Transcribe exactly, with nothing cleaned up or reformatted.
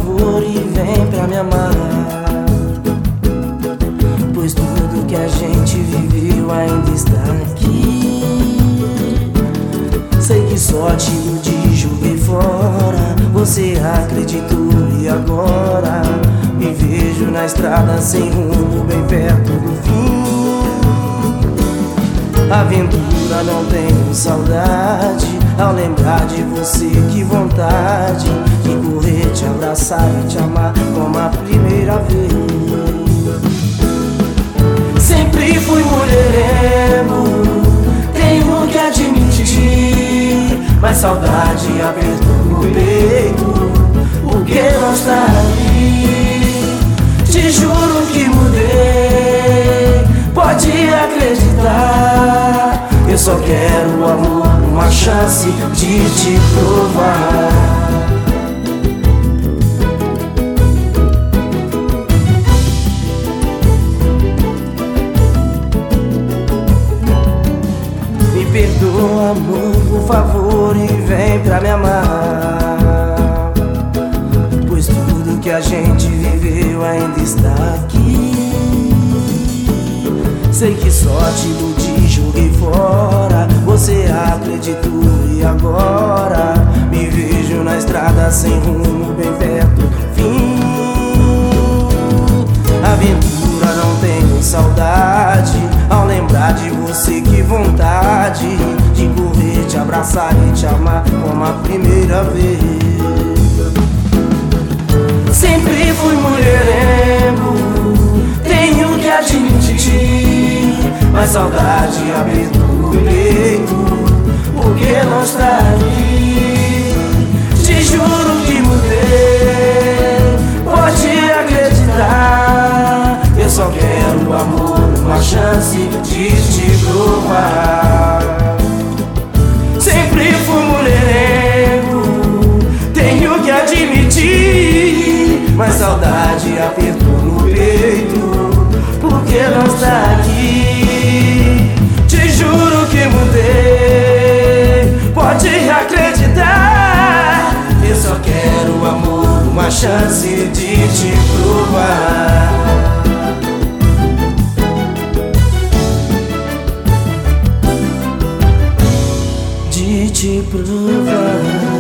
favor e vem pra me amar, pois tudo que a gente viveu ainda está aqui. Sei que só te iludi, joguei fora, você acreditou e agora me vejo na estrada sem rumo, bem perto do fim. Aventura, não tenho saudade, ao lembrar de você, que vontade de correr, te abraçar e te amar como a primeira vez. Sempre fui mulherengo, tenho que admitir, mas saudade apertou no peito, porque não está ali. Te juro que mudei, pode acreditar. Eu só quero, amor, uma chance de te provar. Me perdoa, amor, por favor, e vem pra me amar, pois tudo que a gente viveu ainda está aqui. Sei que só te iludi, joguei fora, você acreditou e agora me vejo na estrada sem rumo, bem perto do fim. Aventura, não tenho saudade, ao lembrar de você, que vontade de correr, te abraçar e te amar como a primeira vez. Sempre fui mulherengo, tenho que admitir, mas saudade apertou no peito, porque não está ali. Te juro que mudei, pode acreditar. Eu só quero, amor, uma chance de te provar. Sempre fui mulherengo, tenho que admitir, mas saudade apertou no peito, porque não está aqui. Te juro que mudei, pode acreditar. Eu só quero, amor, uma chance de te provar. De te provar.